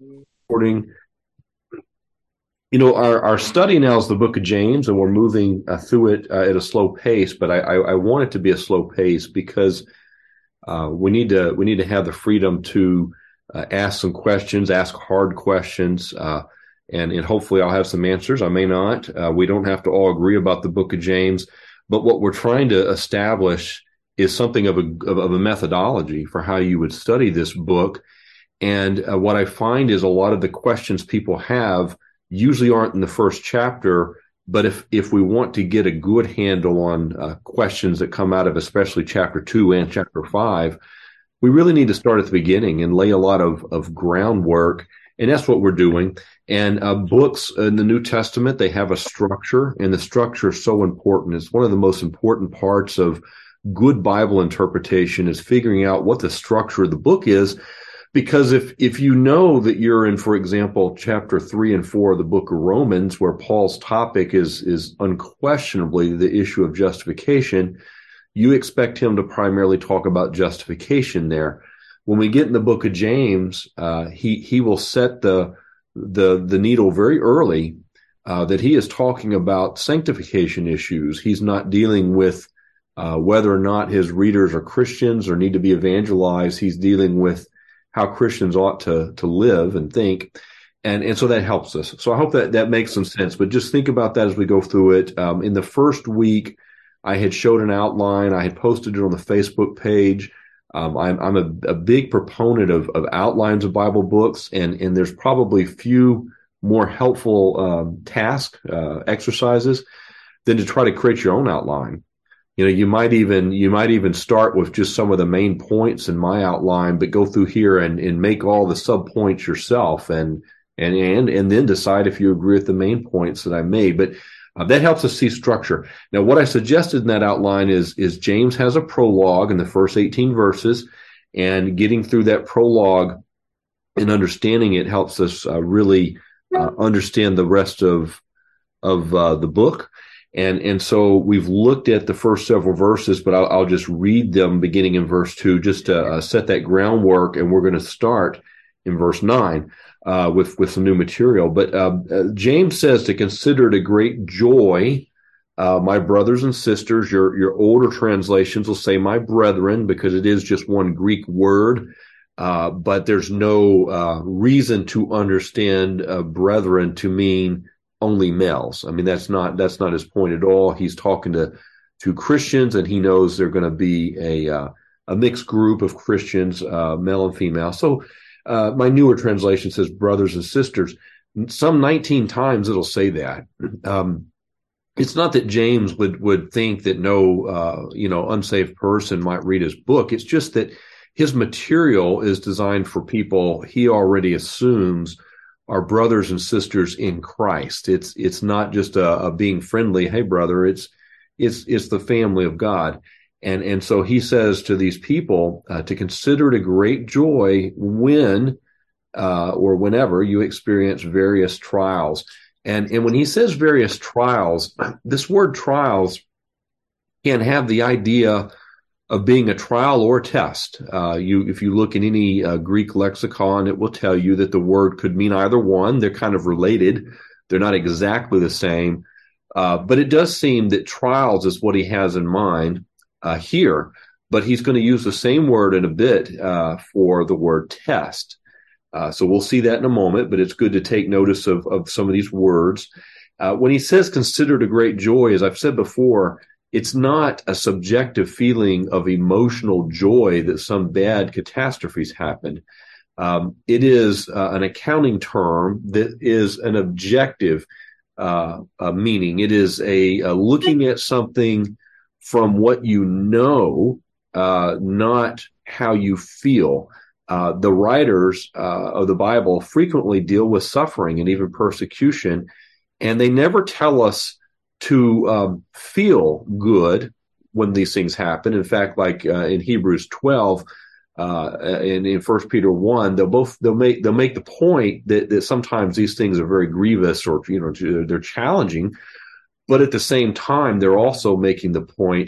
Recording. Our study now is the book of James, and we're moving through it at a slow pace. But I want it to be a slow pace because we need to have the freedom to ask some questions, ask hard questions, and hopefully I'll have some answers. I may not. We don't have to all agree about the book of James, but what we're trying to establish is something of a methodology for how you would study this book. And what I find is a lot of the questions people have usually aren't in the first chapter. But if we want to get a good handle on questions that come out of especially chapter 2 and chapter 5, we really need to start at the beginning and lay a lot of groundwork. And that's what we're doing. And books in the New Testament, they have a structure, and the structure is so important. It's one of the most important parts of good Bible interpretation is figuring out what the structure of the book is. Because if you know that you're in, for example, chapter 3 and 4 of the book of Romans, where Paul's topic is unquestionably the issue of justification, you expect him to primarily talk about justification there. When we get in the book of James, he will set the needle very early that he is talking about sanctification issues. He's not dealing with whether or not his readers are Christians or need to be evangelized. He's dealing with how Christians ought to live and think. And so that helps us. So I hope that makes some sense, but just think about that as we go through it. In the first week, I had showed an outline. I had posted it on the Facebook page. I'm a big proponent of outlines of Bible books, and there's probably few more helpful exercises than to try to create your own outline. You might even start with just some of the main points in my outline, but go through here and make all the sub points yourself, and then decide if you agree with the main points that I made. But that helps us see structure. Now, what I suggested in that outline is James has a prologue in the first 18 verses, and getting through that prologue and understanding it helps us really understand the rest of the book. And so we've looked at the first several verses, but I'll just read them beginning in verse 2 just to set that groundwork. And we're going to start in verse 9 with some new material. But James says to consider it a great joy, my brothers and sisters. Your older translations will say my brethren, because it is just one Greek word. But there's no reason to understand brethren to mean only males. I mean, that's not his point at all. He's talking to Christians, and he knows they're going to be a mixed group of Christians, male and female. So my newer translation says brothers and sisters. Some 19 times it'll say that. It's not that James would think that no unsaved person might read his book. It's just that his material is designed for people he already assumes are brothers and sisters in Christ. It's not just a being friendly, hey brother, it's the family of God. And so he says to these people to consider it a great joy when or whenever you experience various trials. And when he says various trials, this word trials can have the idea of being a trial or a test. If you look in any Greek lexicon, it will tell you that the word could mean either one. They're kind of related. They're not exactly the same. But it does seem that trials is what he has in mind here. But he's going to use the same word in a bit for the word test. So we'll see that in a moment, but it's good to take notice of some of these words. When he says consider it a great joy, as I've said before, it's not a subjective feeling of emotional joy that some bad catastrophes happened. It is an accounting term that is an objective meaning. It is a looking at something from what you know, not how you feel. The writers of the Bible frequently deal with suffering and even persecution, and they never tell us to feel good when these things happen. In fact, like in Hebrews 12 and in 1 Peter 1, they'll make the point that sometimes these things are very grievous or they're challenging, but at the same time they're also making the point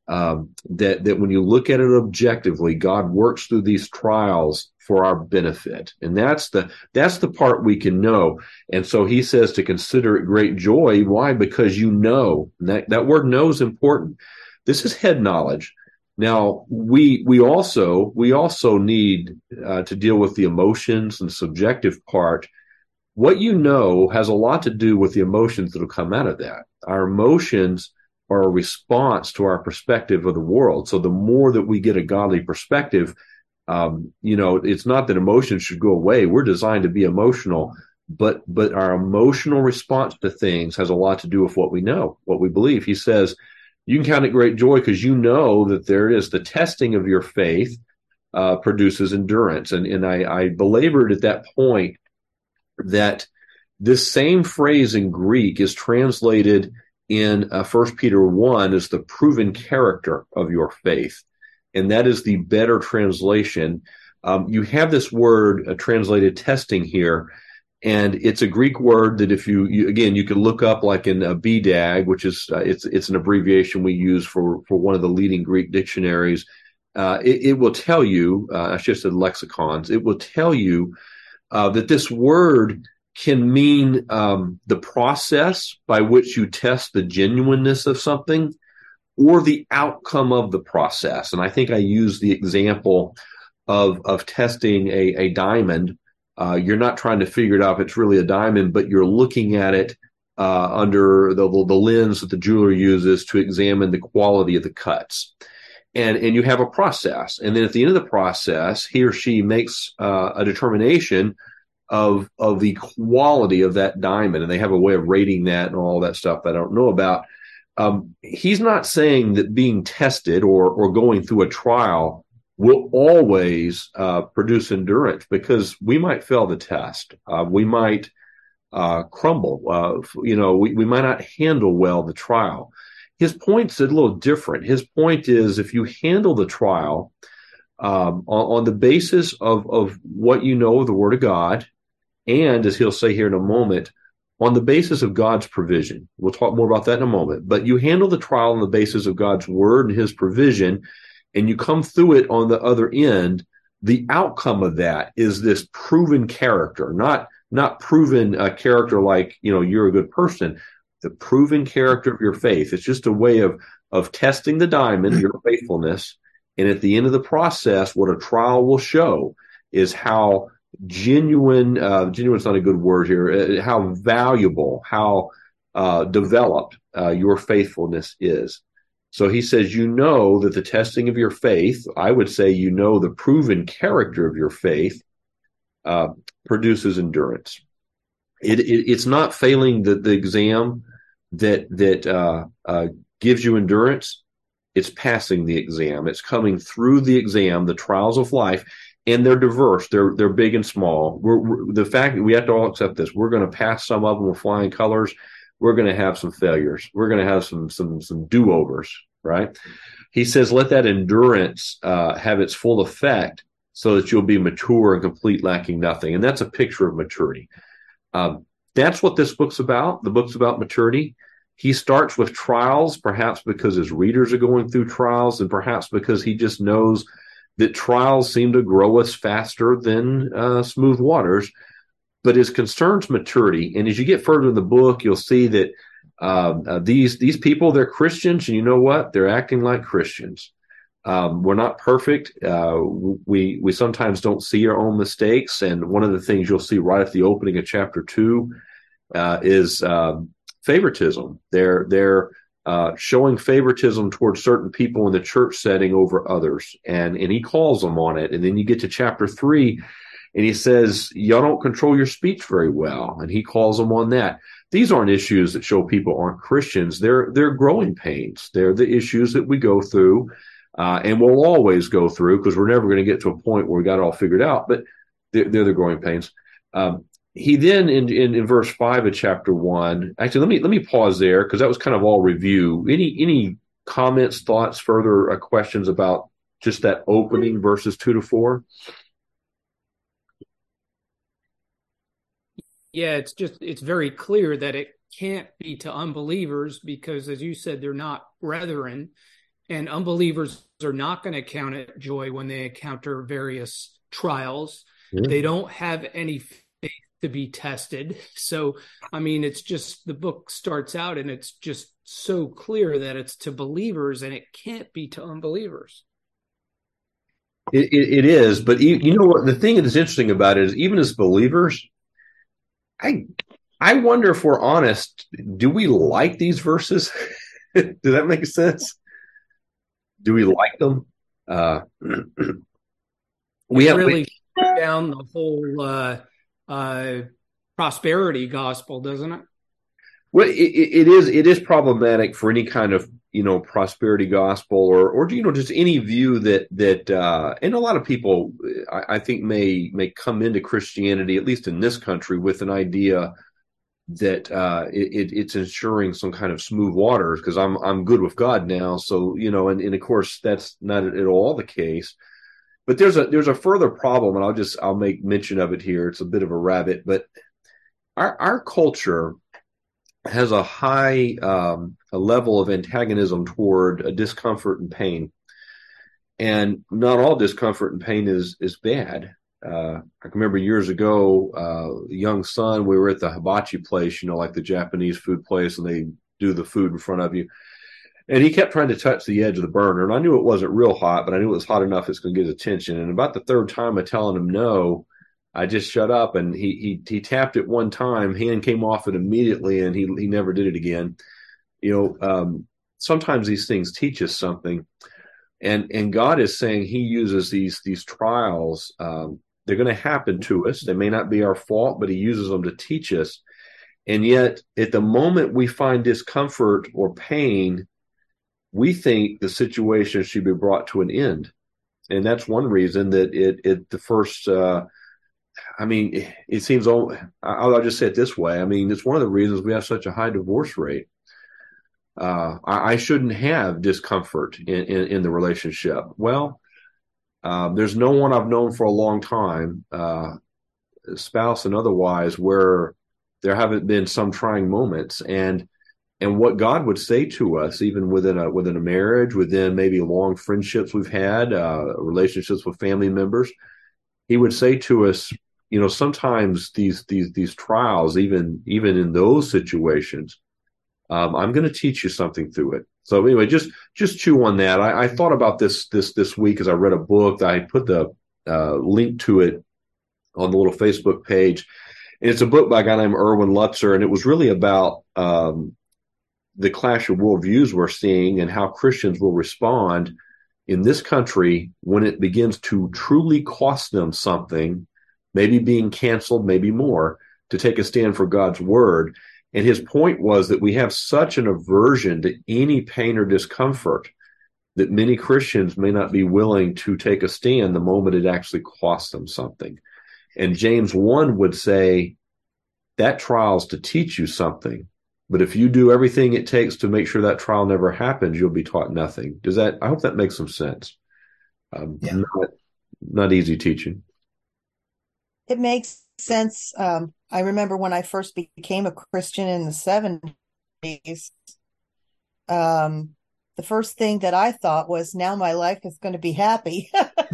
that when you look at it objectively, God works through these trials for our benefit. And that's the part we can know. And so he says to consider it great joy. Why? Because you know. That word know is important. This is head knowledge. Now we also need to deal with the emotions and subjective part. What you know has a lot to do with the emotions that will come out of that. Our emotions are a response to our perspective of the world. So the more that we get a godly perspective, it's not that emotions should go away. We're designed to be emotional, but our emotional response to things has a lot to do with what we know, what we believe. He says, you can count it great joy because you know that there is the testing of your faith produces endurance. And I belabored at that point that this same phrase in Greek is translated in 1 Peter 1 as the proven character of your faith. And that is the better translation. You have this word translated testing here, and it's a Greek word that if you can look up like in a BDAG, which is it's an abbreviation we use for one of the leading Greek dictionaries. It will tell you, I should have said lexicons, it will tell you that this word can mean the process by which you test the genuineness of something or the outcome of the process. And I think I used the example of testing a diamond. You're not trying to figure it out if it's really a diamond, but you're looking at it under the lens that the jeweler uses to examine the quality of the cuts. And you have a process. And then at the end of the process, he or she makes a determination of the quality of that diamond. And they have a way of rating that and all that stuff that I don't know about. He's not saying that being tested or going through a trial will always produce endurance, because we might fail the test. We might crumble. We might not handle well the trial. His point's a little different. His point is, if you handle the trial on the basis of what you know of the Word of God, and as he'll say here in a moment, on the basis of God's provision. We'll talk more about that in a moment. But you handle the trial on the basis of God's word and his provision, and you come through it on the other end. The outcome of that is this proven character, not proven character like, you're a good person. The proven character of your faith. It's just a way of testing the diamond, your faithfulness. And at the end of the process, what a trial will show is how genuine is not a good word here, how valuable, how developed your faithfulness is. So he says, that the testing of your faith, I would say, the proven character of your faith produces endurance. It's not failing the exam that gives you endurance. It's passing the exam. It's coming through the exam, the trials of life. And they're diverse. They're big and small. The fact that we have to all accept this. We're going to pass some of them with flying colors. We're going to have some failures. We're going to have some do-overs, right? He says, let that endurance have its full effect so that you'll be mature and complete, lacking nothing. And that's a picture of maturity. That's what this book's about. The book's about maturity. He starts with trials, perhaps because his readers are going through trials, and perhaps because he just knows that trials seem to grow us faster than smooth waters, but his concerns maturity. And as you get further in the book, you'll see that these people, they're Christians, and you know what? They're acting like Christians. We're not perfect. We sometimes don't see our own mistakes. And one of the things you'll see right at the opening of chapter 2 is favoritism. They're showing favoritism towards certain people in the church setting over others. And he calls them on it. And then you get to chapter 3 and he says, y'all don't control your speech very well. And he calls them on that. These aren't issues that show people aren't Christians. They're growing pains. They're the issues that we go through and we'll always go through, because we're never going to get to a point where we got it all figured out, but they're the growing pains. He then in verse 5 of chapter 1, actually, let me pause there, because that was kind of all review. Any comments, thoughts, further questions about just that opening verses 2 to 4? Yeah, it's very clear that it can't be to unbelievers because, as you said, they're not brethren. and unbelievers are not going to count it joy when they encounter various trials. Yeah. They don't have any faith to be tested. So, I mean, it's just the book starts out and it's just so clear that it's to believers and it can't be to unbelievers. It is, but you know what? The thing that's interesting about it is, even as believers, I wonder if we're honest. Do we like these verses? Does that make sense? Do we like them? We have really down the whole prosperity gospel, doesn't it? Well, it is problematic for any kind of prosperity gospel or just any view that and a lot of people I think may come into Christianity, at least in this country, with an idea that it's ensuring some kind of smooth waters because I'm good with God now. So and of course that's not at all the case. But there's a further problem, and I'll make mention of it here. It's a bit of a rabbit, but our culture has a high a level of antagonism toward discomfort and pain, and not all discomfort and pain is bad. I can remember years ago, young son, we were at the hibachi place, like the Japanese food place, and they do the food in front of you. And he kept trying to touch the edge of the burner, and I knew it wasn't real hot, but I knew it was hot enough it's going to get his attention. And about the third time of telling him no, I just shut up, and he tapped it one time, hand came off it immediately, and he never did it again. Sometimes these things teach us something, and God is saying He uses these trials. They're going to happen to us. They may not be our fault, but He uses them to teach us. And yet, at the moment we find discomfort or pain, we think the situation should be brought to an end, and that's one reason that the first. It seems. I'll just say it this way. It's one of the reasons we have such a high divorce rate. I shouldn't have discomfort in the relationship. Well, there's no one I've known for a long time, spouse and otherwise, where there haven't been some trying moments. And what God would say to us, even within a marriage, within maybe long friendships we've had, relationships with family members, He would say to us, sometimes these trials, even in those situations, I'm going to teach you something through it. So anyway, just chew on that. I thought about this week as I read a book. I put the link to it on the little Facebook page. And it's a book by a guy named Erwin Lutzer, and it was really about the clash of worldviews we're seeing and how Christians will respond in this country when it begins to truly cost them something, maybe being canceled, maybe more, to take a stand for God's word. And his point was that we have such an aversion to any pain or discomfort that many Christians may not be willing to take a stand the moment it actually costs them something. And James 1 would say that trial's to teach you something. But if you do everything it takes to make sure that trial never happens, you'll be taught nothing. I hope that makes some sense. Yeah. Not easy teaching. It makes sense. I remember when I first became a Christian in the 70s, the first thing that I thought was, now my life is going to be happy.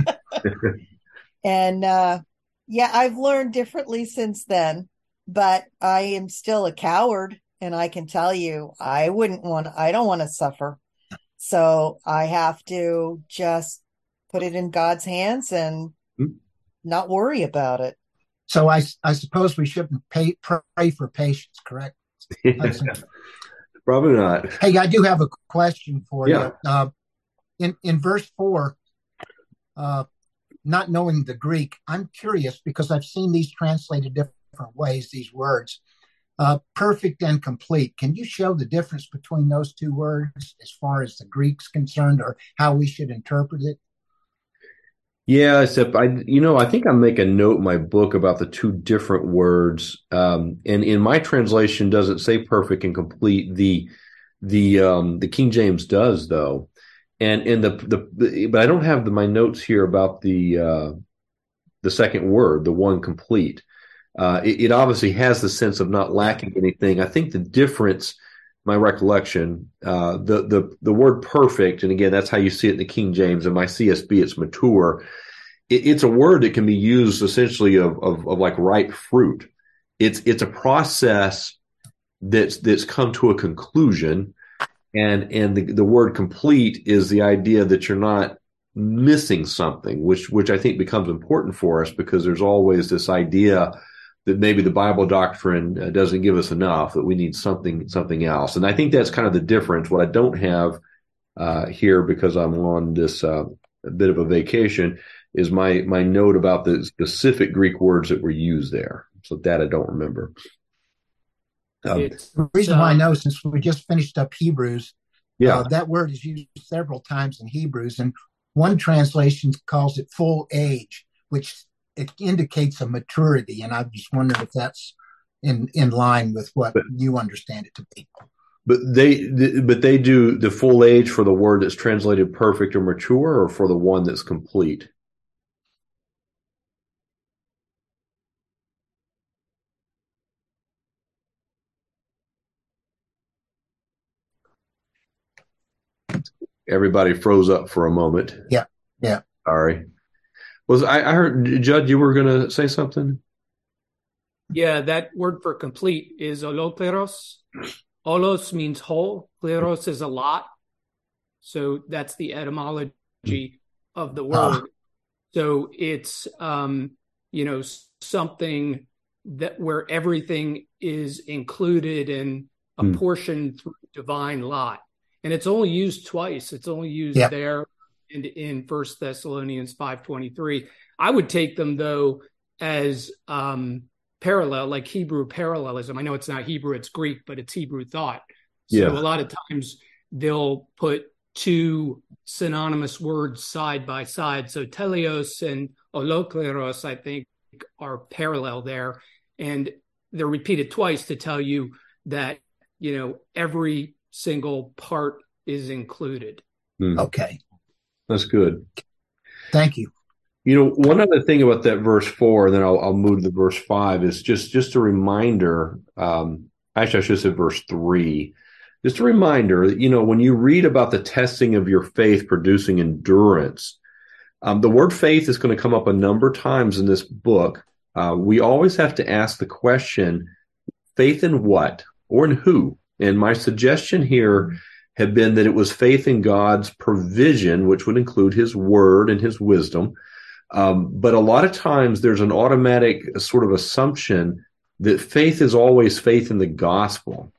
And I've learned differently since then, but I am still a coward. And I can tell you, I don't want to suffer. So I have to just put it in God's hands and not worry about it. So I suppose we shouldn't pray for patience, correct? Probably not. Hey, I do have a question for you. In verse 4, not knowing the Greek, I'm curious because I've seen these translated different ways, these words. Perfect and complete. Can you show the difference between those two words as far as the Greek's concerned, or how we should interpret it? Yeah, except I think I make a note in my book about the two different words. And in my translation doesn't say perfect and complete. The King James does though. And but I don't have my notes here about the second word, the one complete. It obviously has the sense of not lacking anything. I think the difference my recollection, the word perfect, and again, that's how you see it in the King James. In my CSB, it's mature. It's a word that can be used essentially of like ripe fruit. It's a process that's come to a conclusion, and the word complete is the idea that you're not missing something, which I think becomes important for us, because there's always this idea that maybe the Bible doctrine doesn't give us enough, that we need something else. And I think that's kind of the difference. What I don't have here, because I'm on this a bit of a vacation, is my note about the specific Greek words that were used there. So that I don't remember. The reason why I know, since we just finished up Hebrews, Yeah. that word is used several times in Hebrews, and one translation calls it full age, which it indicates a maturity. And I just wondered if that's in line with what you understand it to be. But they do the full age for the word that's translated perfect or mature, or for the one that's complete? Everybody froze up for a moment. Yeah. Sorry. I heard, Judd, you were going to say something? Yeah, that word for complete is olokleros. Olos means whole. Kleros is a lot. So that's the etymology of the word. So it's, something that where everything is included and apportioned through divine lot. And it's only used twice. It's only used there and in 1 Thessalonians 5:23. I would take them, though, as parallel, like Hebrew parallelism. I know it's not Hebrew, it's Greek, but it's Hebrew thought. So a lot of times they'll put two synonymous words side by side. So teleos and olokleros, I think, are parallel there. And they're repeated twice to tell you that, every single part is included. Okay. That's good. Thank you. One other thing about that verse 4, and then I'll move to verse 5, is just a reminder. Actually, I should have said verse 3. Just a reminder that, when you read about the testing of your faith producing endurance, the word faith is going to come up a number of times in this book. We always have to ask the question, faith in what or in who? And my suggestion here had been that it was faith in God's provision, which would include his word and his wisdom. But a lot of times there's an automatic sort of assumption that faith is always faith in the gospel.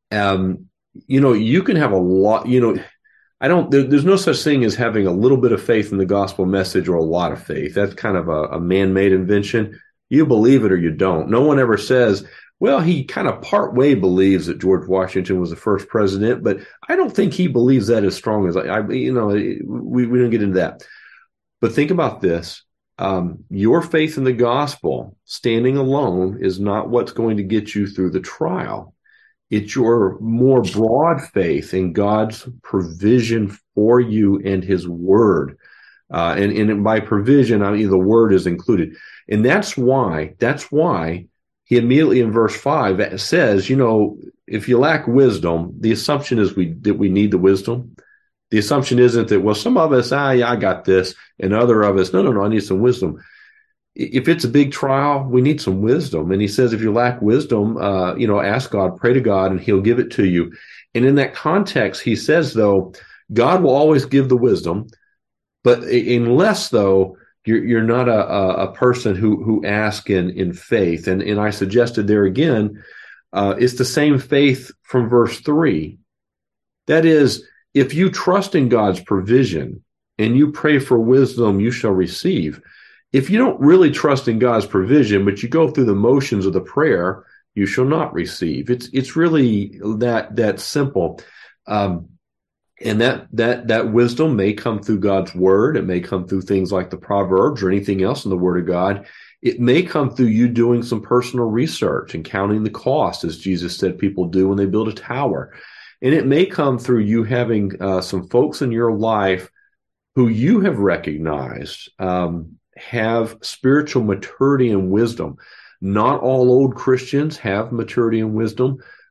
You can have a lot, there's no such thing as having a little bit of faith in the gospel message or a lot of faith. That's kind of a man-made invention. You believe it or you don't. No one ever says, well, he kind of part way believes that George Washington was the first president, but I don't think he believes that as strong as we don't get into that. But think about this. Your faith in the gospel, standing alone, is not what's going to get you through the trial. It's your more broad faith in God's provision for you and his word. And by provision, I mean the word is included. And that's why he immediately in verse 5 says, if you lack wisdom, the assumption is that we need the wisdom. The assumption isn't that, well, some of us, I got this, and other of us, no, I need some wisdom. If it's a big trial, we need some wisdom. And he says, if you lack wisdom, ask God, pray to God, and he'll give it to you. And in that context, he says, though, God will always give the wisdom, but unless, though, you're not a person who asks in faith. And I suggested there again, it's the same faith from verse 3. That is, if you trust in God's provision and you pray for wisdom, you shall receive. If you don't really trust in God's provision, but you go through the motions of the prayer, you shall not receive. It's really that simple. And that wisdom may come through God's word. It may come through things like the Proverbs or anything else in the word of God. It may come through you doing some personal research and counting the cost, as Jesus said people do when they build a tower. And it may come through you having some folks in your life who you have recognized have spiritual maturity and wisdom. Not all old Christians have maturity and wisdom,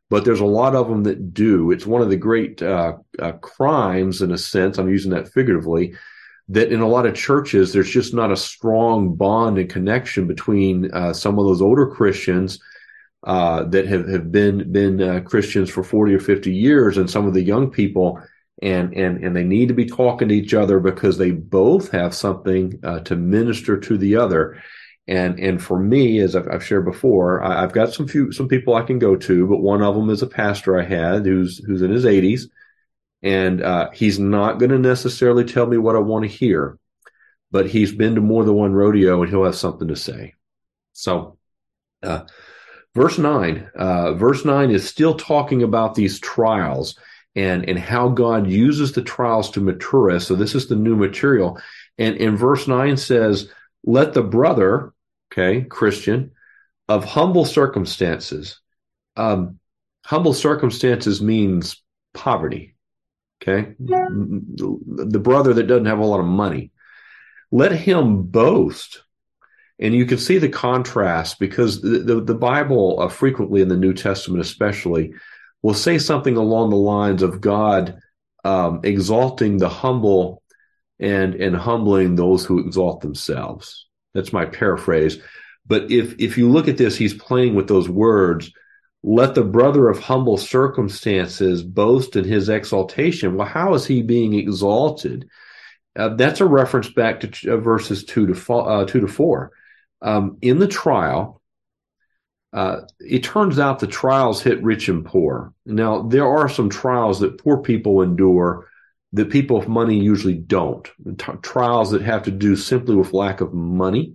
but there's a lot of them that do. It's one of the great crimes, in a sense, I'm using that figuratively, that in a lot of churches, there's just not a strong bond and connection between some of those older Christians that have been Christians for 40 or 50 years and some of the young people, and they need to be talking to each other because they both have something to minister to the other. And for me, as I've shared before, I've got some people I can go to, but one of them is a pastor I had who's in his 80s, and he's not going to necessarily tell me what I want to hear, but he's been to more than one rodeo and he'll have something to say. So, verse 9 is still talking about these trials and how God uses the trials to mature us. So this is the new material. And verse 9 says, let the brother, okay, Christian, of humble circumstances. Humble circumstances means poverty, okay? The brother that doesn't have a lot of money. Let him boast. And you can see the contrast because the Bible frequently in the New Testament especially will say something along the lines of God exalting the humble and humbling those who exalt themselves. That's my paraphrase. But if you look at this, he's playing with those words. Let the brother of humble circumstances boast in his exaltation. Well, how is he being exalted? That's a reference back to verses 2 to 4. In the trial, it turns out the trials hit rich and poor. Now, there are some trials that poor people endure that people with money usually don't. Trials that have to do simply with lack of money.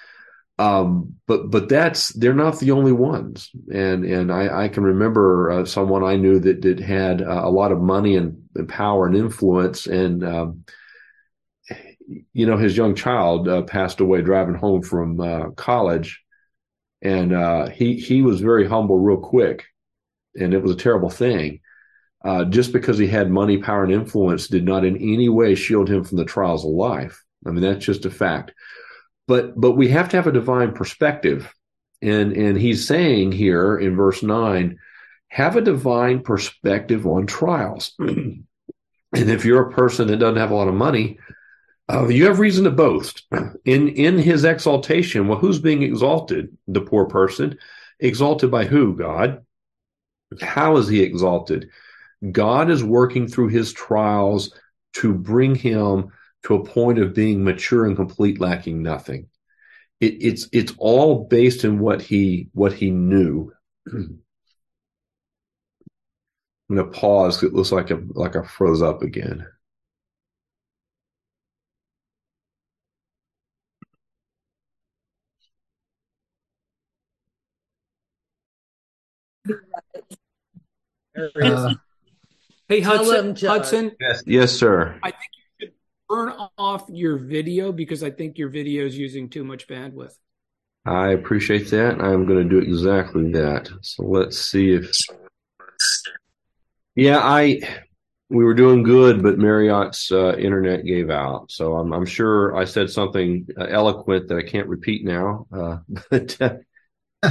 But they're not the only ones. And I can remember someone I knew that had a lot of money and power and influence. And, his young child passed away driving home from college. And he was very humble real quick. And it was a terrible thing. Just because he had money, power, and influence did not in any way shield him from the trials of life. I mean, that's just a fact. But we have to have a divine perspective. And he's saying here in verse 9, have a divine perspective on trials. And if you're a person that doesn't have a lot of money, you have reason to boast. In his exaltation, well, who's being exalted? The poor person. Exalted by who? God. How is he exalted? God is working through his trials to bring him to a point of being mature and complete, lacking nothing. It's all based in what he knew. I'm going to pause. It looks like I froze up again. Hey, Hudson. Yes, sir. I think you should turn off your video because I think your video is using too much bandwidth. I appreciate that. I'm going to do exactly that. So let's see if. Yeah, we were doing good, but Marriott's internet gave out. So I'm sure I said something eloquent that I can't repeat now. So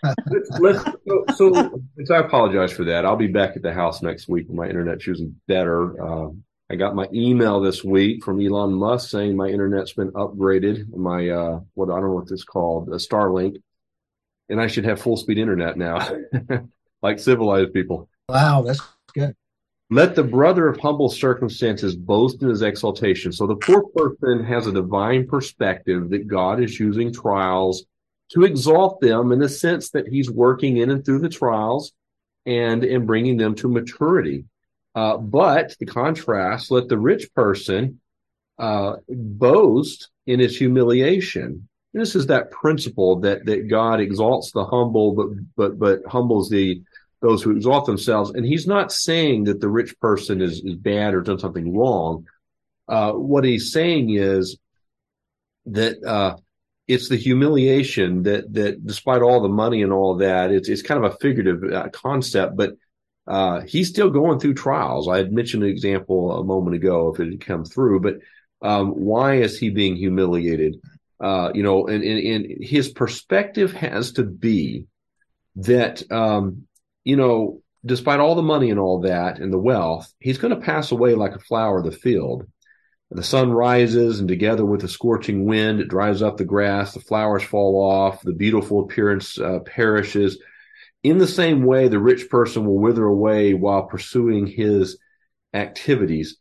I apologize for that. I'll be back at the house next week when my internet's usually better. I got my email this week from Elon Musk saying my internet's been upgraded. My I don't know what this is called, Starlink, and I should have full speed internet now, like civilized people. Wow, that's good. Let the brother of humble circumstances boast in his exaltation. So the poor person has a divine perspective that God is using trials to exalt them in the sense that he's working in and through the trials and bringing them to maturity. But the contrast, let the rich person boast in his humiliation. This is that principle that God exalts the humble, but humbles those who exalt themselves. And he's not saying that the rich person is bad or done something wrong. What he's saying is that it's the humiliation that despite all the money and all of that, it's kind of a figurative concept, but he's still going through trials. I had mentioned an example a moment ago if it had come through, but why is he being humiliated? And his perspective has to be that despite all the money and all that and the wealth, he's going to pass away like a flower of the field. The sun rises, and together with the scorching wind, it dries up the grass, the flowers fall off, the beautiful appearance perishes. In the same way, the rich person will wither away while pursuing his activities.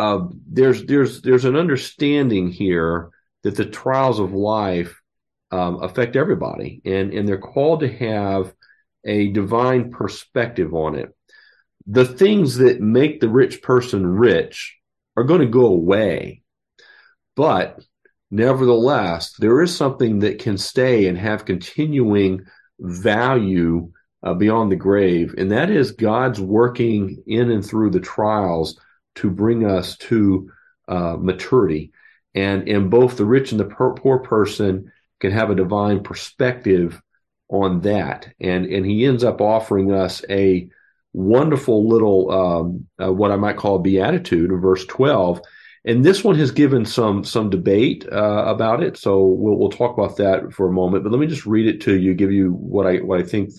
There's an understanding here that the trials of life affect everybody, and they're called to have a divine perspective on it. The things that make the rich person rich are going to go away, but nevertheless, there is something that can stay and have continuing value beyond the grave, and that is God's working in and through the trials to bring us to maturity. And both the rich and the poor person can have a divine perspective on that. And he ends up offering us a wonderful little, what I might call a beatitude in verse 12. And this one has given some debate about it. So we'll talk about that for a moment. But let me just read it to you, give you what I think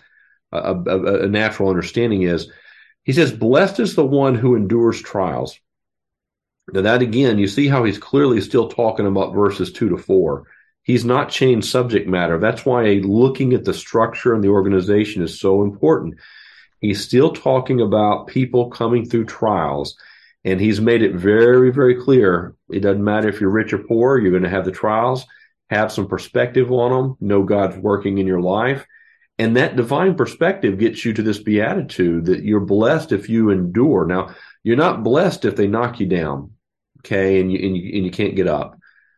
a natural understanding is. He says, "Blessed is the one who endures trials." Now that again, you see how he's clearly still talking about verses 2-4. He's not changed subject matter. That's why looking at the structure and the organization is so important. He's still talking about people coming through trials, and he's made it very, very clear. It doesn't matter if you're rich or poor, you're going to have the trials, have some perspective on them, know God's working in your life. And that divine perspective gets you to this beatitude that you're blessed if you endure. Now, you're not blessed if they knock you down, okay, and you can't get up.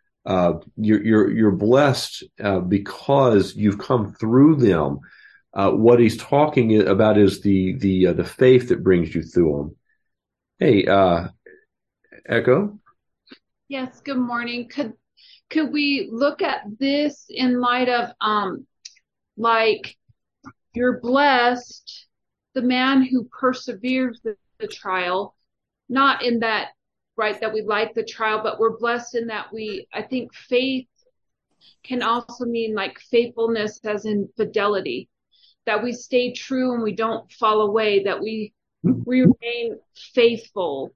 You're blessed because you've come through them. What he's talking about is the faith that brings you through them. Hey, Echo. Yes. Good morning. Could we look at this in light of like you're blessed, the man who perseveres the trial, not in that, right, that we like the trial, but we're blessed in that I think faith can also mean like faithfulness as in fidelity, that we stay true and we don't fall away, that we remain faithful.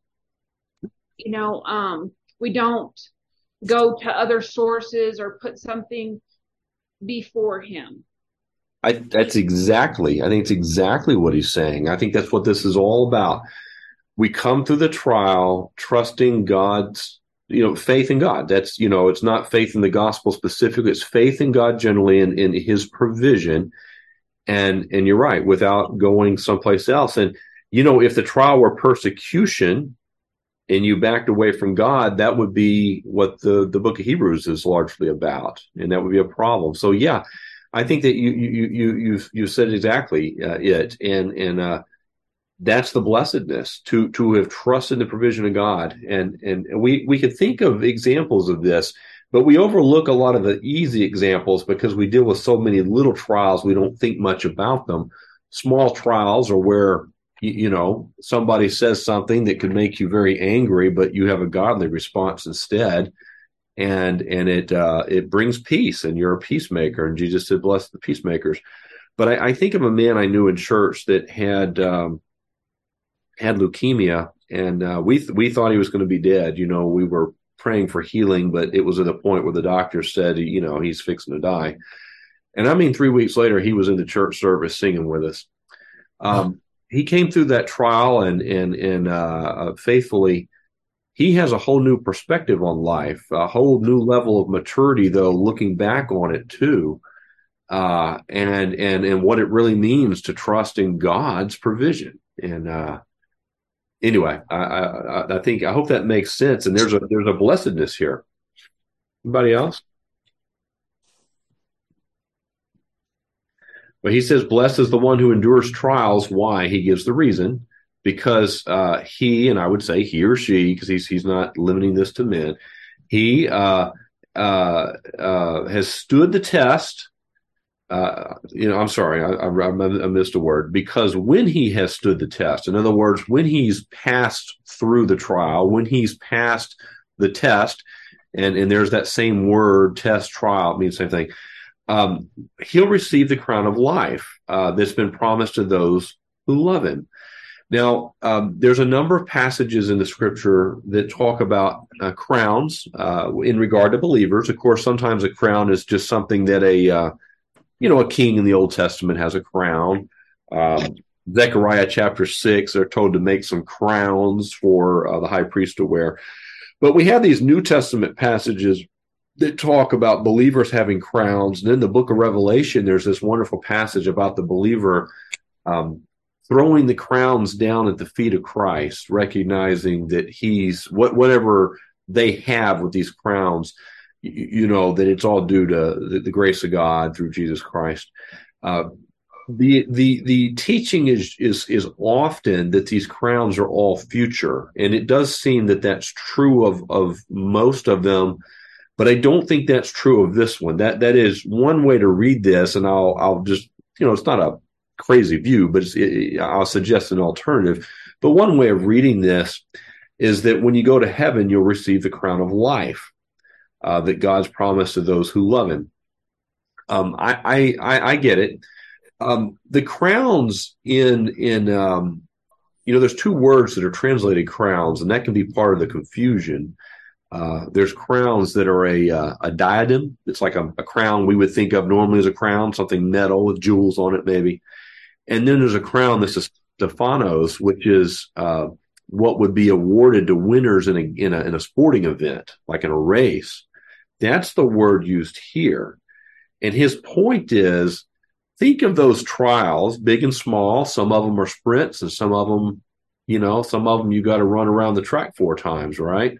We don't go to other sources or put something before him. I think it's exactly what he's saying. I think that's what this is all about. We come through the trial trusting God's, faith in God. That's, it's not faith in the gospel specifically. It's faith in God generally in his provision. And you're right, without going someplace else. And, if the trial were persecution and you backed away from God, that would be what the book of Hebrews is largely about. And that would be a problem. So, yeah, I think that you said exactly it. And that's the blessedness to have trusted the provision of God. And we can think of examples of this, but we overlook a lot of the easy examples because we deal with so many little trials. We don't think much about them. Small trials are where, somebody says something that could make you very angry, but you have a godly response instead. And it brings peace, and you're a peacemaker. And Jesus said, "Bless the peacemakers." But I think of a man I knew in church that had leukemia, and we thought he was going to be dead. We were praying for healing, but it was at a point where the doctor said, he's fixing to die. And 3 weeks later, he was in the church service singing with us. He came through that trial and faithfully. He has a whole new perspective on life, a whole new level of maturity, though, looking back on it too, and what it really means to trust in God's provision. And anyway, I hope that makes sense. And there's a blessedness here. Anybody else? But he says, "Blessed is the one who endures trials." Why? He gives the reason. Because he, and I would say he or she, because he's not limiting this to men, he has stood the test. I'm sorry, I missed a word. Because when he has stood the test, in other words, when he's passed through the trial, when he's passed the test, and there's that same word, test, trial, it means the same thing. he'll receive the crown of life that's been promised to those who love him. Now, there's a number of passages in the scripture that talk about crowns in regard to believers. Of course, sometimes a crown is just something that a king in the Old Testament has a crown. Zechariah chapter 6, they're told to make some crowns for the high priest to wear. But we have these New Testament passages that talk about believers having crowns. And in the book of Revelation, there's this wonderful passage about the believer throwing the crowns down at the feet of Christ, recognizing that he's whatever they have with these crowns, that it's all due to the grace of God through Jesus Christ. The teaching is often that these crowns are all future, and it does seem that that's true of most of them, but I don't think that's true of this one. That is one way to read this, and I'll just it's not a crazy view, but I'll suggest an alternative. But one way of reading this is that when you go to heaven, you'll receive the crown of life that God's promised to those who love Him. I get it. The crowns in there's two words that are translated crowns, and that can be part of the confusion. There's crowns that are a diadem. It's like a crown we would think of normally as a crown, something metal with jewels on it, maybe. And then there's a crown that's a Stephanos, which is what would be awarded to winners in a sporting event, like in a race. That's the word used here. And his point is, think of those trials, big and small. Some of them are sprints, and some of them you got to run around the track 4 times, right?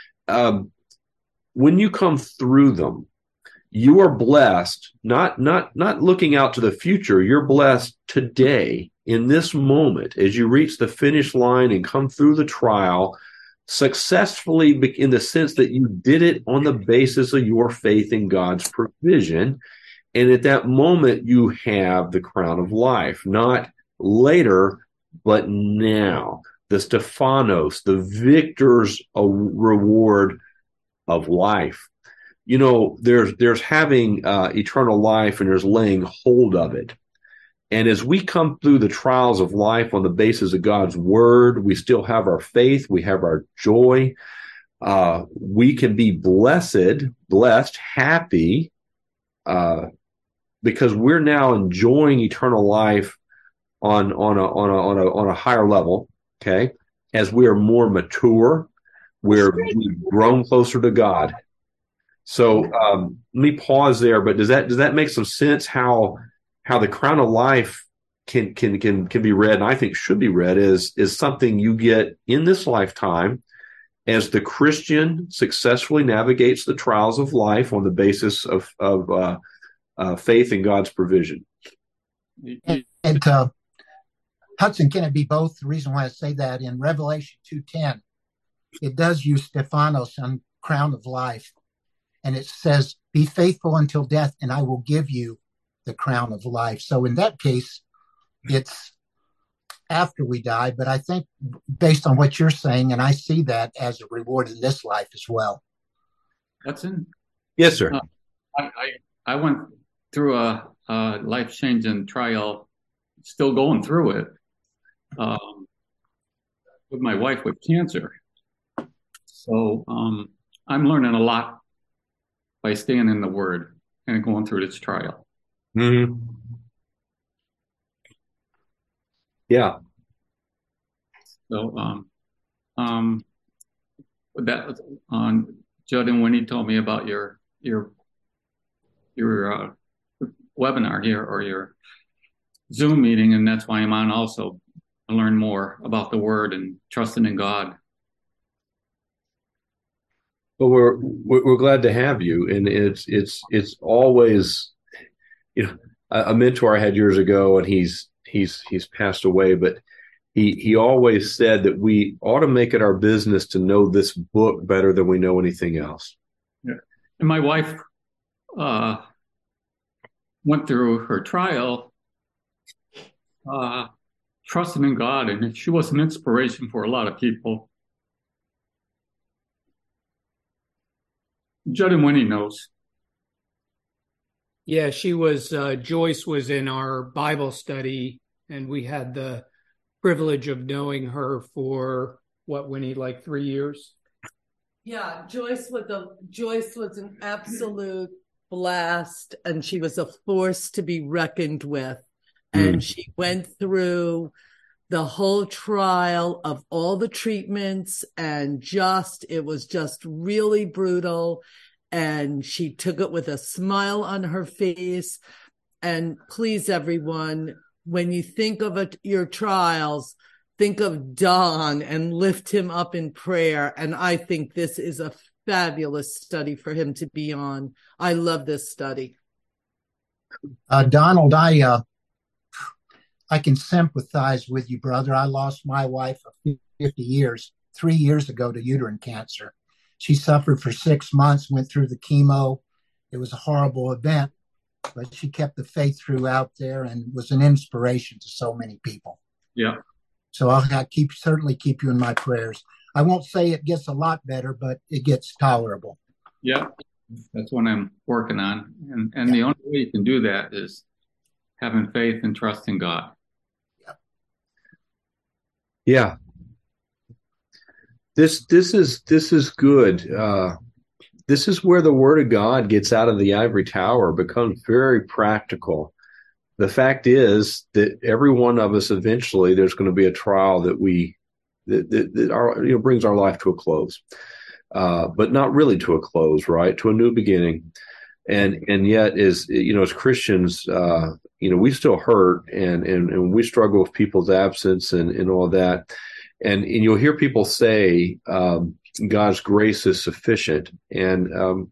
When you come through them, you are blessed, not looking out to the future. You're blessed today, in this moment, as you reach the finish line and come through the trial successfully, in the sense that you did it on the basis of your faith in God's provision. And at that moment, you have the crown of life, not later, but now. The Stephanos, the victor's reward of life. There's having eternal life, and there's laying hold of it. And as we come through the trials of life on the basis of God's word, we still have our faith, we have our joy. We can be blessed, happy, because we're now enjoying eternal life on a higher level. Okay, as we are more mature, we've grown closer to God. So let me pause there. But does that make some sense? How the crown of life can be read, and I think should be read, is something you get in this lifetime as the Christian successfully navigates the trials of life on the basis of faith in God's provision. And Hudson, can it be both? The reason why I say that, in Revelation 2:10, it does use Stephanos on crown of life, and it says, "Be faithful until death, and I will give you the crown of life." So in that case, it's after we die. But I think, based on what you're saying, and I see that as a reward in this life as well. Hudson? Yes, sir. I went through a life-changing trial, still going through it, with my wife with cancer. So I'm learning a lot by staying in the Word and going through this trial. Mm-hmm. Yeah. So that on Judd and Winnie told me about your webinar here, or your Zoom meeting, and that's why I'm on also, to learn more about the Word and trusting in God. Well, we're glad to have you, and it's always, a mentor I had years ago, and he's passed away, but he always said that we ought to make it our business to know this book better than we know anything else. Yeah. And my wife went through her trial, trusting in God, and she was an inspiration for a lot of people. Judd and Winnie knows. Yeah, she was, Joyce was in our Bible study, and we had the privilege of knowing her for what, Winnie, like 3 years? Yeah, Joyce was an absolute blast, and she was a force to be reckoned with. And she went through the whole trial of all the treatments, and it was just really brutal. And she took it with a smile on her face. And please, everyone, when you think of your trials, think of Don and lift him up in prayer. And I think this is a fabulous study for him to be on. I love this study. Donald, I can sympathize with you, brother. I lost my wife of 50 years, 3 years ago to uterine cancer. She suffered for 6 months, went through the chemo. It was a horrible event, but she kept the faith throughout there and was an inspiration to so many people. Yeah. So I'll certainly keep you in my prayers. I won't say it gets a lot better, but it gets tolerable. Yeah, that's what I'm working on. And the only way you can do that is having faith and trust in God. Yeah. This is good. This is where the Word of God gets out of the ivory tower, becomes very practical. The fact is that every one of us, eventually, there's going to be a trial that brings our life to a close, but not really to a close, right? To a new beginning. And yet, as Christians, we still hurt and we struggle with people's absence and all that. And you'll hear people say, God's grace is sufficient. And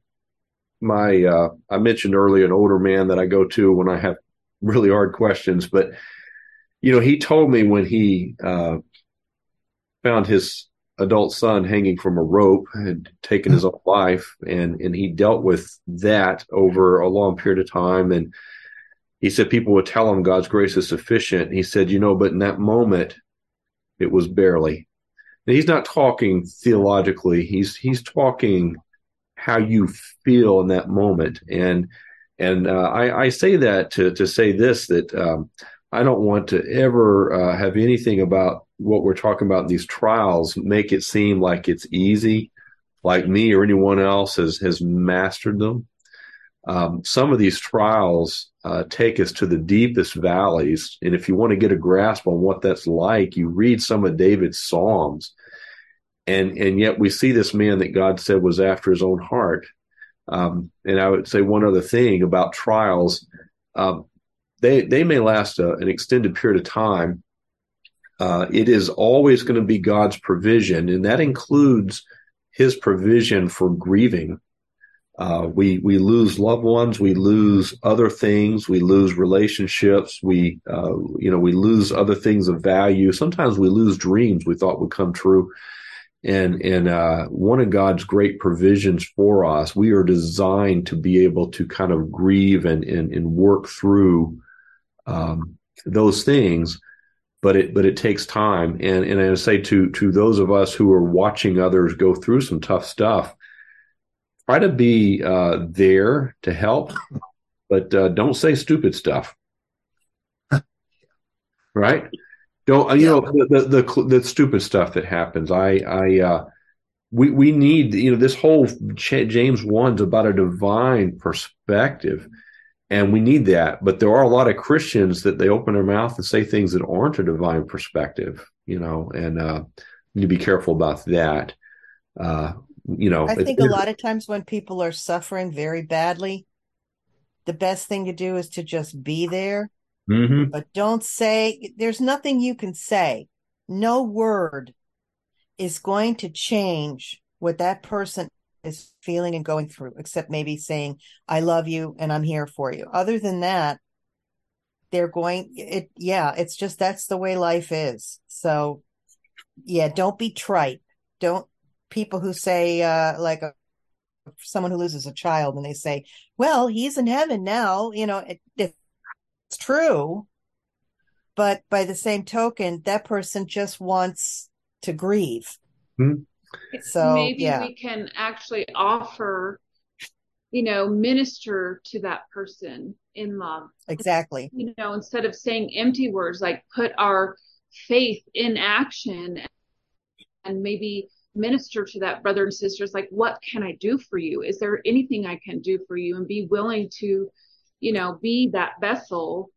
I mentioned earlier an older man that I go to when I have really hard questions, but he told me when he found his adult son hanging from a rope and taken his own life, and he dealt with that over a long period of time. And he said people would tell him God's grace is sufficient. He said, but in that moment, it was barely. And he's not talking theologically. He's talking how you feel in that moment. And I say that to say this, that I don't want to ever have anything about what we're talking about in these trials make it seem like it's easy, like me or anyone else has mastered them. Some of these trials take us to the deepest valleys. And if you want to get a grasp on what that's like, you read some of David's Psalms. And yet we see this man that God said was after his own heart. And I would say one other thing about trials. They may last an extended period of time. It is always going to be God's provision, and that includes his provision for grieving. We lose loved ones, we lose other things, we lose relationships, we lose other things of value. Sometimes we lose dreams we thought would come true. And one of God's great provisions for us, we are designed to be able to kind of grieve and work through those things, but it takes time. And I say to those of us who are watching others go through some tough stuff, try to be there to help, but don't say stupid stuff. Right? Don't the stupid stuff that happens. We need this whole James 1's about a divine perspective, and we need that. But there are a lot of Christians that they open their mouth and say things that aren't a divine perspective, and need to be careful about that. I think a lot of times when people are suffering very badly, the best thing to do is to just be there. Mm-hmm. But don't say, there's nothing you can say. No word is going to change what that person is feeling and going through, except maybe saying, I love you and I'm here for you. Other than that, it's just, that's the way life is. So don't be trite. People who say, someone who loses a child and they say, well, he's in heaven now, it's true, but by the same token, that person just wants to grieve. Mm-hmm. So maybe we can actually offer minister to that person in love. Exactly. Instead of saying empty words, like put our faith in action and maybe minister to that brother and sisters, like, what can I do for you? Is there anything I can do for you? And be willing to, be that vessel.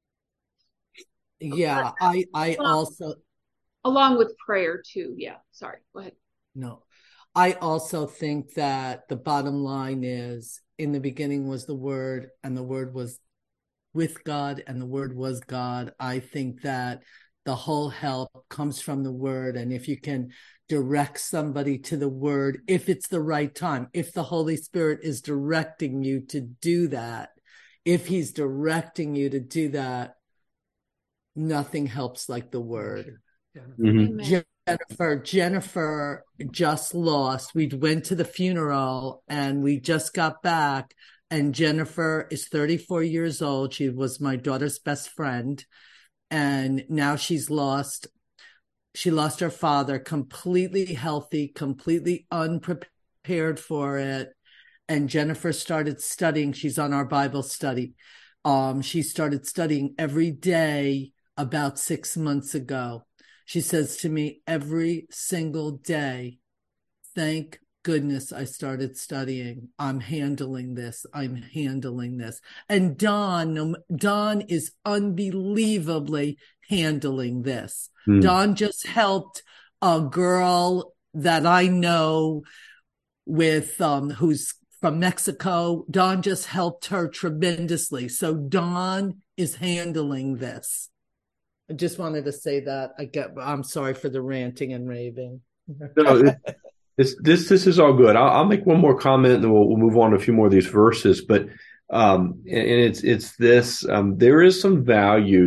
Yeah, I also. Along with prayer too. Yeah. Sorry. Go ahead. No, I also think that the bottom line is, in the beginning was the Word, and the Word was with God, and the Word was God. I think that the whole help comes from the Word. And if you can direct somebody to the Word, if it's the right time, if the Holy Spirit is directing you to do that, if he's directing you to do that, nothing helps like the Word. Mm-hmm. Jennifer just lost. We went to the funeral and we just got back, and Jennifer is 34 years old. She was my daughter's best friend. And now she lost her father, completely healthy, completely unprepared for it. And Jennifer started studying. She's on our Bible study. She started studying every day about 6 months ago. She says to me every single day, thank goodness I started studying. I'm handling this. And Dawn is unbelievably handling this. Dawn just helped a girl that I know with who's from Mexico. Dawn just helped her tremendously. So Dawn is handling this. I just wanted to say that. I'm sorry for the ranting and raving. No, this is all good. I'll make one more comment, and then we'll move on to a few more of these verses. But and it's this. There is some value,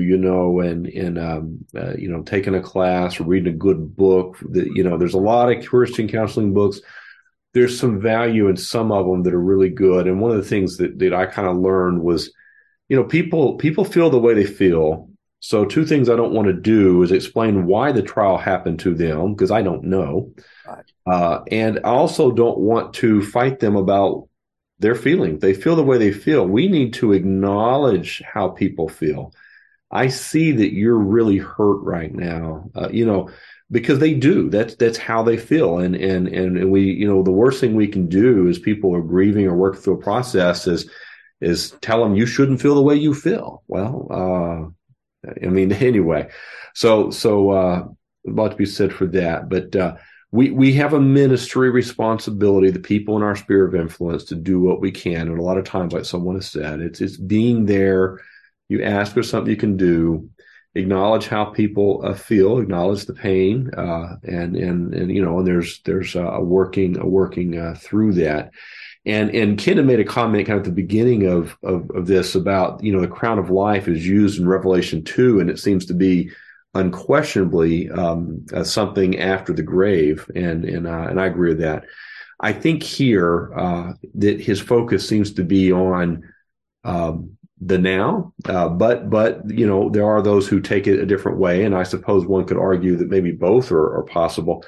in taking a class or reading a good book. There's a lot of Christian counseling books. There's some value in some of them that are really good. And one of the things that I kind of learned was, people feel the way they feel. So two things I don't want to do is explain why the trial happened to them, because I don't know. Right. And I also don't want to fight them about their feelings. They feel the way they feel. We need to acknowledge how people feel. I see that you're really hurt right now, because they do. That's how they feel. And we, the worst thing we can do as people are grieving or working through a process is tell them you shouldn't feel the way you feel. Well, anyway, so a lot to be said for that. But we have a ministry responsibility, the people in our sphere of influence, to do what we can. And a lot of times, like someone has said, it's being there. You ask for something you can do, acknowledge how people feel, acknowledge the pain, and there's a working through that. And Ken had made a comment kind of at the beginning of this about, the crown of life is used in Revelation 2, and it seems to be unquestionably something after the grave. And I agree with that. I think here that his focus seems to be on the now, but there are those who take it a different way, and I suppose one could argue that maybe both are possible.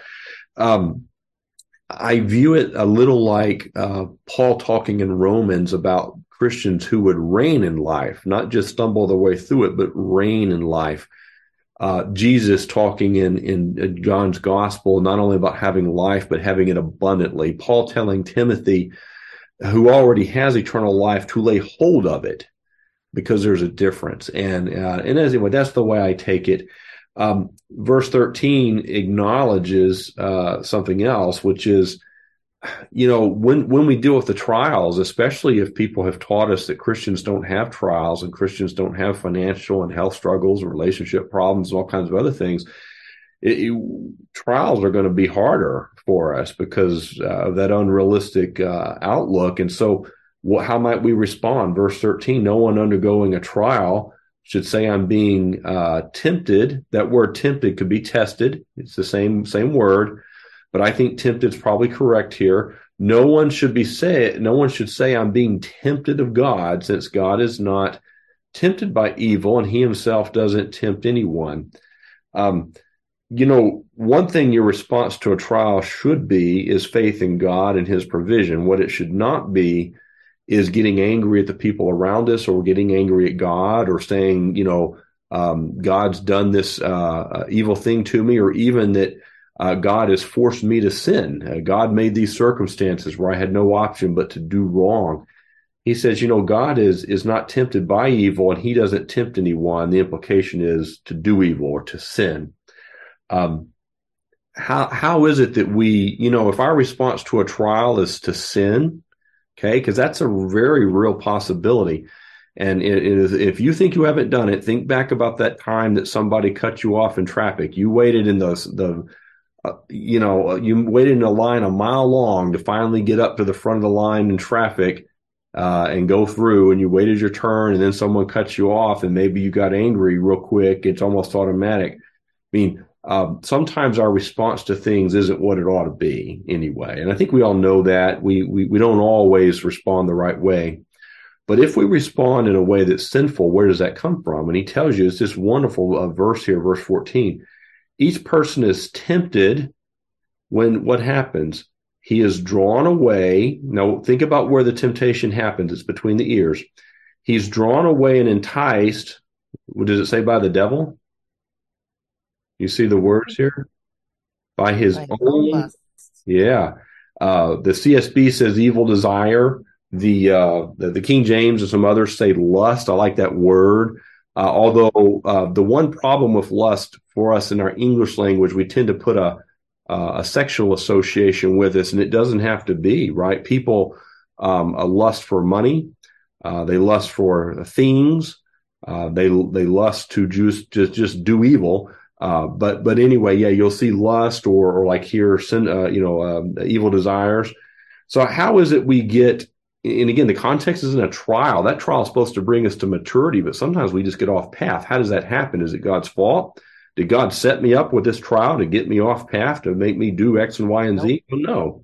I view it a little like Paul talking in Romans about Christians who would reign in life, not just stumble their way through it, but reign in life. Jesus talking in John's gospel, not only about having life, but having it abundantly. Paul telling Timothy, who already has eternal life, to lay hold of it, because there's a difference. And anyway, that's the way I take it. Verse 13 acknowledges something else, which is, when we deal with the trials, especially if people have taught us that Christians don't have trials and Christians don't have financial and health struggles and relationship problems and all kinds of other things, trials are going to be harder for us because of that unrealistic outlook. And so how might we respond? Verse 13, no one undergoing a trial should say I'm being tempted. That word tempted could be tested. It's the same word, but I think tempted is probably correct here. No one should say I'm being tempted of God, since God is not tempted by evil and he himself doesn't tempt anyone. One thing your response to a trial should be is faith in God and his provision. What it should not be is getting angry at the people around us, or getting angry at God, or saying, God's done this evil thing to me, or even that God has forced me to sin. God made these circumstances where I had no option but to do wrong. He says, God is not tempted by evil, and he doesn't tempt anyone. The implication is to do evil or to sin. How is it that we, if our response to a trial is to sin, okay, because that's a very real possibility. And if you think you haven't done it, think back about that time that somebody cut you off in traffic. You waited in you waited in a line a mile long to finally get up to the front of the line in traffic and go through, and you waited your turn, and then someone cuts you off, and maybe you got angry real quick. It's almost automatic. I mean, sometimes our response to things isn't what it ought to be anyway. And I think we all know that. We don't always respond the right way. But if we respond in a way that's sinful, where does that come from? And he tells you, it's this wonderful verse here, verse 14. Each person is tempted when what happens? He is drawn away. Now, think about where the temptation happens. It's between the ears. He's drawn away and enticed. What does it say? By the devil? You see the words here? By his own. Yeah. The CSB says evil desire. The King James and some others say lust. I like that word. Although the one problem with lust for us in our English language, we tend to put a sexual association with this, and it doesn't have to be, right? People lust for money. They lust for things. They lust to just do evil. But anyway, yeah, you'll see lust or like here, sin, evil desires. So how is it we get? And again, the context isn't a trial. That trial is supposed to bring us to maturity, but sometimes we just get off path. How does that happen? Is it God's fault? Did God set me up with this trial to get me off path, to make me do X and Y and Z? No.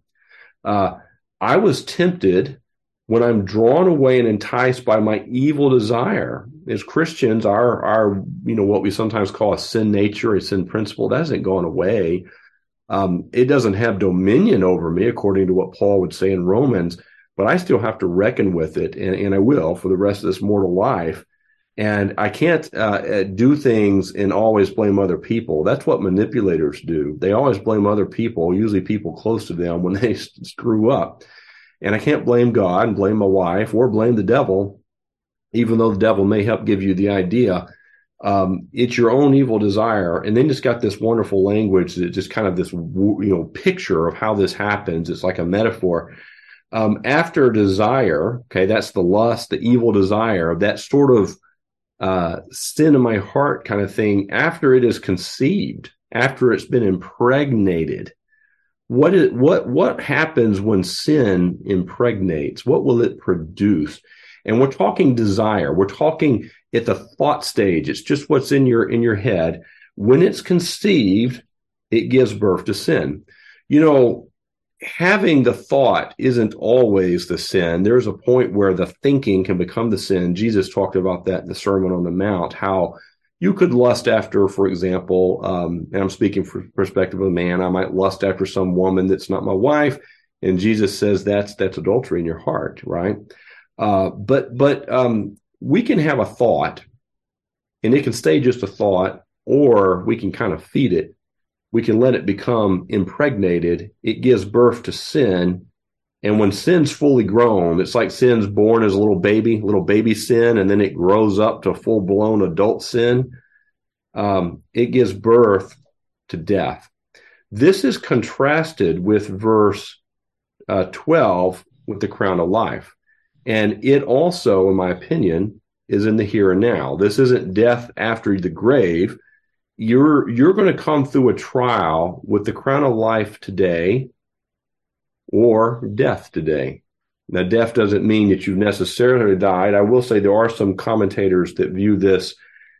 I was tempted when I'm drawn away and enticed by my evil desire. As Christians, our what we sometimes call a sin nature, a sin principle, that hasn't gone away. It doesn't have dominion over me, according to what Paul would say in Romans. But I still have to reckon with it, and I will for the rest of this mortal life. And I can't do things and always blame other people. That's what manipulators do. They always blame other people, usually people close to them, when they screw up. And I can't blame God and blame my wife or blame the devil, even though the devil may help give you the idea. It's your own evil desire. And then it's got this wonderful language that just kind of this picture of how this happens. It's like a metaphor. After desire, okay, that's the lust, the evil desire, that sort of sin in my heart kind of thing, after it is conceived, after it's been impregnated, what happens when sin impregnates? What will it produce? And we're talking desire. We're talking at the thought stage. It's just what's in your head. When it's conceived, it gives birth to sin. Having the thought isn't always the sin. There's a point where the thinking can become the sin. Jesus talked about that in the Sermon on the Mount, how you could lust after, for example, and I'm speaking from the perspective of a man, I might lust after some woman that's not my wife. And Jesus says that's adultery in your heart, right? But we can have a thought, and it can stay just a thought, or we can kind of feed it. We can let it become impregnated. It gives birth to sin. And when sin's fully grown, it's like sin's born as a little baby sin, and then it grows up to full-blown adult sin. It gives birth to death. This is contrasted with verse 12 with the crown of life. And it also, in my opinion, is in the here and now. This isn't death after the grave. You're going to come through a trial with the crown of life today or death today. Now, death doesn't mean that you've necessarily died. I will say there are some commentators that view this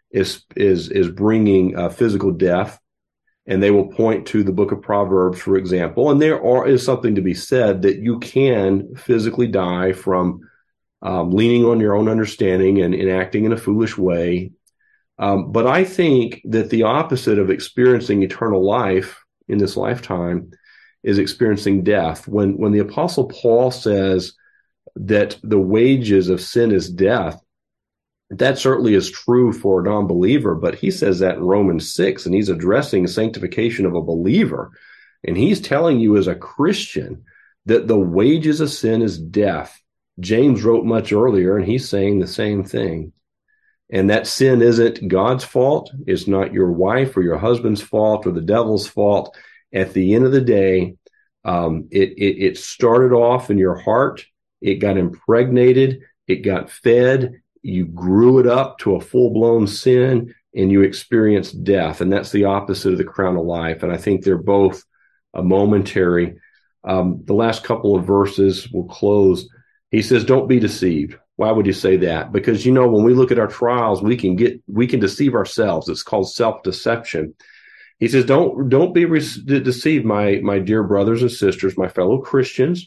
as bringing physical death, and they will point to the book of Proverbs, for example. And there is something to be said that you can physically die from leaning on your own understanding and acting in a foolish way. But I think that the opposite of experiencing eternal life in this lifetime is experiencing death. When the Apostle Paul says, that the wages of sin is death. That certainly is true for a non-believer, but he says that in Romans 6, and he's addressing sanctification of a believer. And he's telling you as a Christian that the wages of sin is death. James wrote much earlier, and he's saying the same thing. And that sin isn't God's fault. It's not your wife or your husband's fault or the devil's fault. At the end of the day, it started off in your heart. It got impregnated. It got fed. You grew it up to a full-blown sin, and you experienced death. And that's the opposite of the crown of life. And I think they're both momentary. The last couple of verses will close. He says, don't be deceived. Why would you say that? Because, when we look at our trials, we can deceive ourselves. It's called self-deception. He says, don't be deceived, my dear brothers and sisters, my fellow Christians.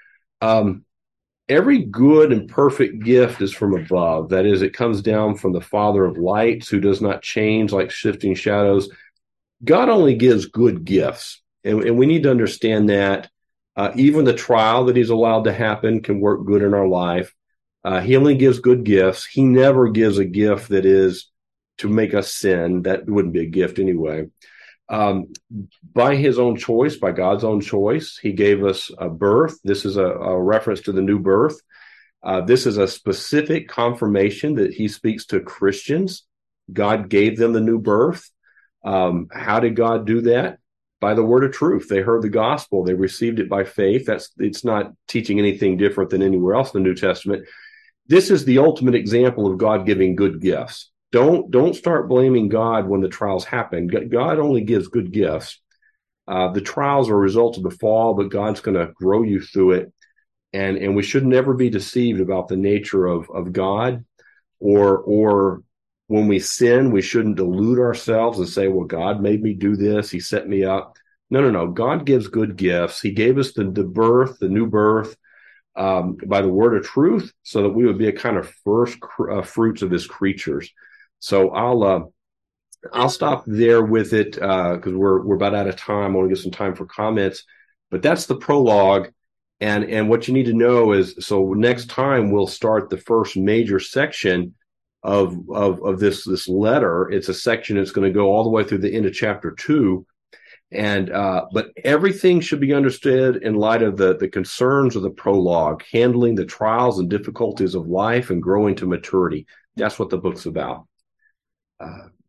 Every good and perfect gift is from above. That is, it comes down from the Father of lights, who does not change like shifting shadows. God only gives good gifts. And we need to understand that even the trial that he's allowed to happen can work good in our life. He only gives good gifts. He never gives a gift that is to make us sin. That wouldn't be a gift anyway. By his own choice, by God's own choice, he gave us a birth. This is a reference to the new birth. This is a specific confirmation that he speaks to Christians. God gave them the new birth. How did God do that? By the word of truth. They heard the gospel. They received it by faith. It's not teaching anything different than anywhere else in the New Testament. This is the ultimate example of God giving good gifts. Don't start blaming God when the trials happen. God only gives good gifts. The trials are a result of the fall, but God's going to grow you through it. And we should never be deceived about the nature of God, or when we sin, we shouldn't delude ourselves and say, well, God made me do this. He set me up. No. God gives good gifts. He gave us the birth, the new birth, by the word of truth, so that we would be a kind of first fruits of his creatures. So I'll stop there with it because we're about out of time. I want to get some time for comments, but that's the prologue. And what you need to know is, so next time we'll start the first major section of this letter. It's a section that's going to go all the way through the end of chapter 2. And but everything should be understood in light of the concerns of the prologue, handling the trials and difficulties of life and growing to maturity. That's what the book's about.